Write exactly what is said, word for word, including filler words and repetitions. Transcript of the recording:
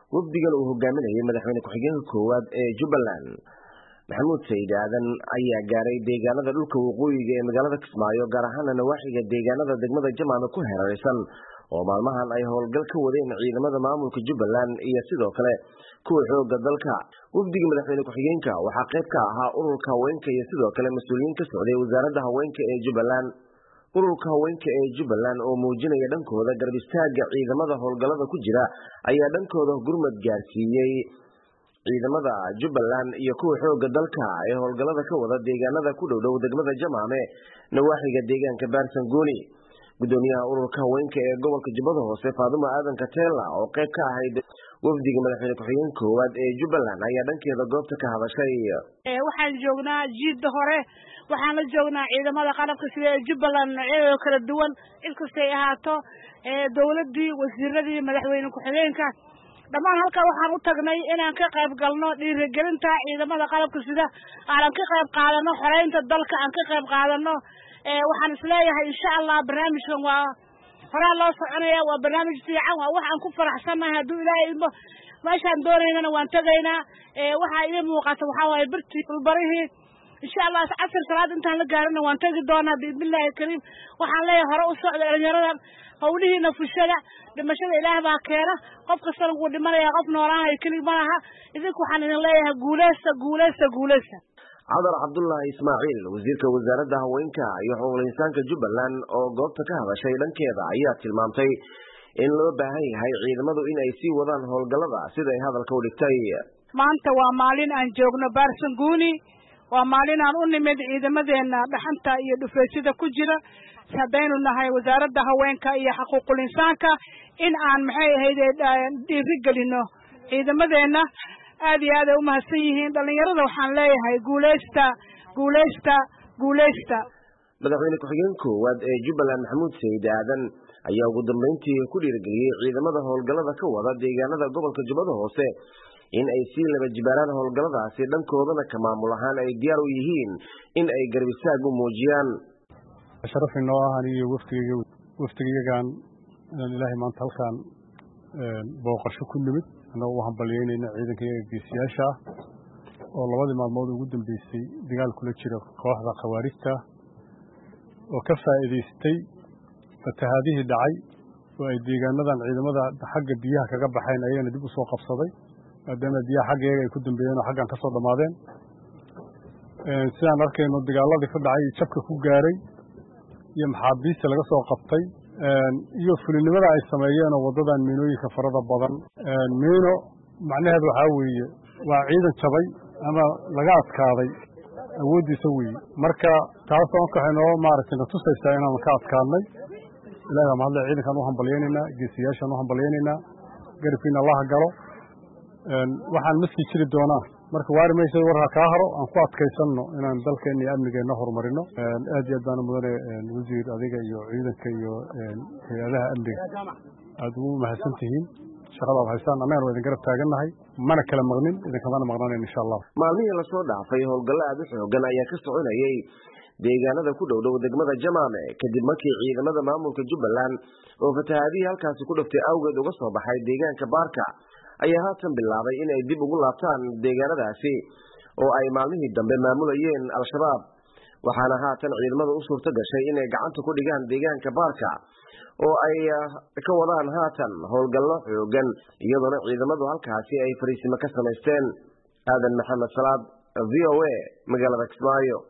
wafdigan uu hogaaminayay madaxweyne ku-xigeenka koowaad ee Jubbaland Maxamuud Sayid Aadan ayaa gaaray deegaanada dhulka waqooyiga ee magaalada Kismaayo gaar ahaan nawaaxiga deegaanada degmada Jamaame ku hareeraysan oo maalmahan ay howlgal ka wadeen ciidamada maamulka Jubbaland iyo sidoo kale kuwa xoogga dalka. wafdiga madaxweyne ku-xigeenka waxaa qayb ka ahaa ururka haweenka iyo sidoo kale mas'uuliyiin ka socday wasaaradda haweenka ee Jubbaland. ururka haweenka ee Jubbaland oo muujinaya dhankooda garab istaaga ciidamada howlgalada ku jira ayaa dhankooda gurmad gaarsiiyay ciidamada Jubbaland iyo kuwa xoogga dalka ee howlgalada ka wada deegaanada ku dhow degmada Jamaame nawaaxiga deegaanka Baarsangooni. gudoomiyaha ururka haweenka ee gobolka Jubbada Hoose Faadumo Aadan Kateela oo qayb ka ahayd wafdiga madaxweyne ku-xigeenka koowaad ee Jubbaland ayaa dhankeeda goobta ka hadashay. ee waxaan joognaa jiidda hore waxaan la joognaa ciidamada qalabka sida ee Jubbaland ee kala duwan inkastoo ay ahaato ee dawladii wasiiradii madaxweyne ku-xigeenka dhamaan halka waxaan u tagnay inaan ka qayb galno dhiirigelinta ciidamada qalabka sida aan ka qayb qaadano xoreynta dalka aan ka qayb qaadano ee waxaan isleeyahay insha Allah barnaamijkan waa fara loo soconaya waa barnaamij fiican waa waxaan ku faraxsanahay haduu Ilaahay meeshaan doonaynana waan tagaynaa ee waxa ii muuqata waxa waaye birti barihi insha Allah asar salaad intaan la gaarno waan tagi doonaa billahi kariim waxaan leeyahay hore u socdo dhalinyarada hawlihiina fushada dhimashada Ilaahay baa keena qof kasta uu dhimanaya qof noolahay kaliya malaha idinku waxaan idin leeyahay guuleysta guuleysta guuleysta. Cadar Cabdullaahi Ismaaciil wasiirka wasaaradda haweenka iyo xuquuqul insaanka Jubbaland oo goobta ka hadashay dhankeeda ayaa tilmaamtay in loo baahan yahay ciidamadu in ay sii wadaan howlgalada sida ay hadalka u dhigtay. maanta waa maalin aan joogno Baarsangooni waa maalin aan u nimid ciidamadeena dhaxanta iyo dhufeysida ku jira hadaynu nahay wasaaradda haweenka iyo xuquuqul insaanka in aan maxay ahayd dhiirigelino ciidamadeena aad iyo aad u mahadsan yihiin dhalinyarada waxaan leeyahay guuleysta guuleysta guuleysta. madaxweyne ku-xigeenka koowaad ee Jubbaland Maxamuud Sayid Aadan ayaa ugu dambeyntii ku dhiirigeliyay ciidamada howlgalada ka wada deegaanada gobolka Jubbada Hoose in ay si laba jibaaraan howlgaladaasi dhankoodana ka maamul ahaan ay diyaar u yihiin in ay garab istaag u muujiyaan. sharaf inoo ah aniga waftiga waftigayagan Ilaahay maanta halkaan booqasho ku nimid anoo waxaan balyeynayna ciidanka geesiyaasha oo labadii maalmood ugu dambeysay dagaal kula jira kooxda khawaarijta oo ka faa'iideystay fatahaadihii dhacay oo ay deegaanadan ciidamada xagga biyaha kaga baxeen ayagana dib u soo qabsaday maadaama biyaha xaggeega ay ku dambeeyeen oo xaggan ka soo dhamaadeen sidaan arkayno dagaaladii ka dhacay jabka ku gaaray iyo maxaabiista laga soo qabtay iyo fulinimada ay sameeyeen oo wadadan miinooyinka farada badan miino macnaheedu waxa weeye waa ciidan jabay ama laga adkaaday awoodiisa weeye marka taas oo kaxayno maaragtay tusaysaa inaan ka adkaanay ilaahay ma hadla ciidankan u hambalyeynayna geesiyaashan u hambalyeynayna garabkiina Allah galo waxaan masii jiri doonaa marka waari meesha warha ka haro aan ku adkaysanno inaan dalkeena iyo amnigeena horumarino aad iyo aad baan mudane wasiir adiga iyo ciidanka iyo hay'adaha amniga aad ugu mahadsantihiin shaqada haysan amaan wada garab taaganahay mana kala maqnin idin kama maqnaan insha Allah. maalmihii la soo dhaafay howlgallada aad u xoogan ayaa ka soconayay deegaanada ku dhow degmada Jamaame kadib markii ciidamada maamulka Jubbaland oo fatahaadii halkaas ku dhaftay awgeed uga soo baxay deegaanka Baarka ayaa haatan bilaabay in ay dib ugu laabtaan deegaanadaasi oo ay maalmihii dambe maamulayeen al-shabaab waxaana haatan ciidamadu u suurta gashay inay gacanta ku dhigaan deegaanka Baarka oo ay ka wadaan haatan howlgallo xoogan iyadoo ciidamadu halkaasi ay fariisimo ka sameysteen. Aadan Maxamed Salaad V O A magaalada Kismaayo.